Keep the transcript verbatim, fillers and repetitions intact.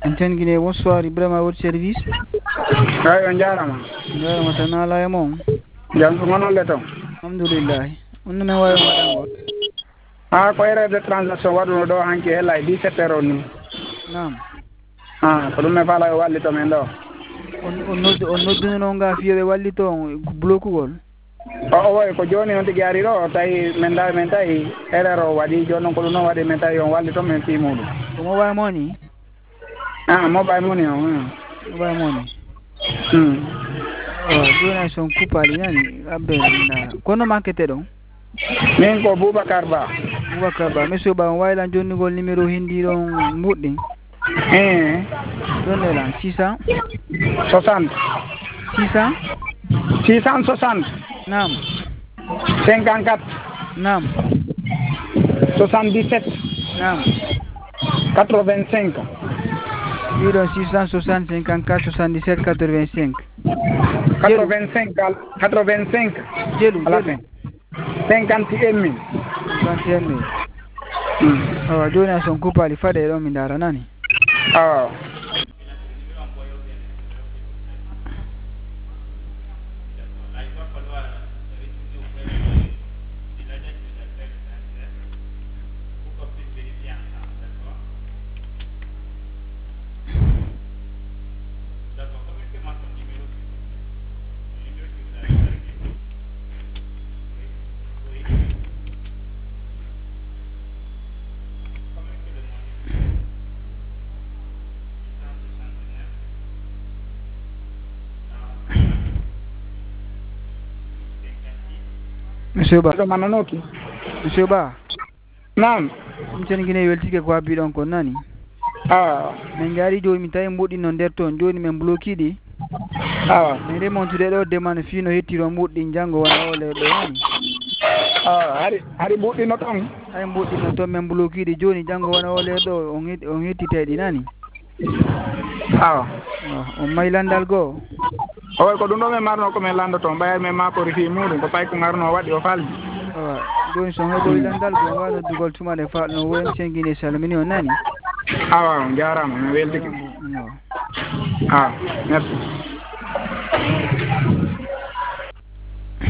Antenne Guinée, bonsoir Ibrahima à votre service. Ay on jarama. Jarama tan ala e mon. Jam ko non le ton. Alhamdulillah. On men wawi waɗangol. Ah ko erreur de transaction waɗuno ɗo hanki hela e dix-sept heures ni. Nam. Ah ko ɗum me fala wallito men ɗo. On on noddu on nodduno nga fiyoɓe wallito on blokugol. o o woy ko joni on tigi ari ɗo tawi min dawi min tawi erreur o waɗi joni noon ko ɗum noon waɗi min tawi on wallito min fi muɗum. Ko mo wawi moni? Ah mobile money o. Mobile money. Hmm. Oh, joni ay son kupali nani abbere ndara. Kono makkete ɗon? Min ko Boubacar Ba. Boubacar Ba, monsieur Ba on waylan jonnugol numéro hindi ɗon mbuɗɗin. Eh. Jonne lan six cents soixante. six cents six cent soixante. Nam. cinquante-quatre. Nam. soixante-dix-sept. Nam. quatre-vingt-cinq. Ɗiɗon six cent soixante cinquante-quatre soixante-dix-sept quatre-vingt-cinq. quatre-vingt-cinq. quatre-vingt-cinq. Jelu, à la jelu. fin. cinquante et un mille. cinquante et un mille. Hmm. Awa joni a son kupali faɗe ɗon mi ndara nani. Ah. Monsieur Ba. Mananoki. Monsieur Ba. Naam. Antenne Guinée weltike ko habbi ɗon ko nani. Ah. Min gari joni mi tawi mbuɗɗinno nder toon joni min blokiɗi. Ah. min remontude ɗo demande fino hettiro mbuɗɗin janggo wona o leyɗo nani. Ah hari hari mbuɗɗinno toon. Hay mbuɗɗinno toon min blokiɗi joni janggo wona o leyɗo on hetti on hettiteɗi nani. Ah. On may landal goo. o ko ɗum ɗo min marno komin landoto mbayat min makori fi muɗum ko pay ko garno waɗi o faldi. Awa joni son heɓoyi landal ko wawa noddugol tumade falno woyen Antenne Guinée salmini on nani. awa on jarama min weltiki. Ah merci.